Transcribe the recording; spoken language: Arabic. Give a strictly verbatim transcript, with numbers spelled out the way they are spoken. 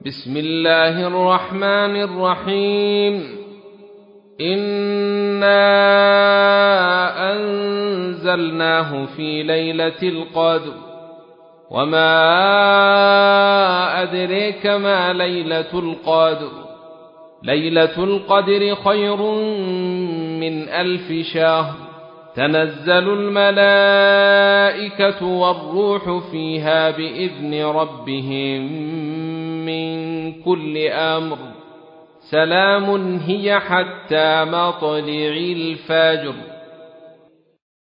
بسم الله الرحمن الرحيم. إنا أنزلناه في ليلة القدر وما أدريك ما ليلة القدر ليلة القدر خير من ألف شهر تنزل الملائكة والروح فيها بإذن ربهم من كل أمر سلام هي حتى مطلع الفجر.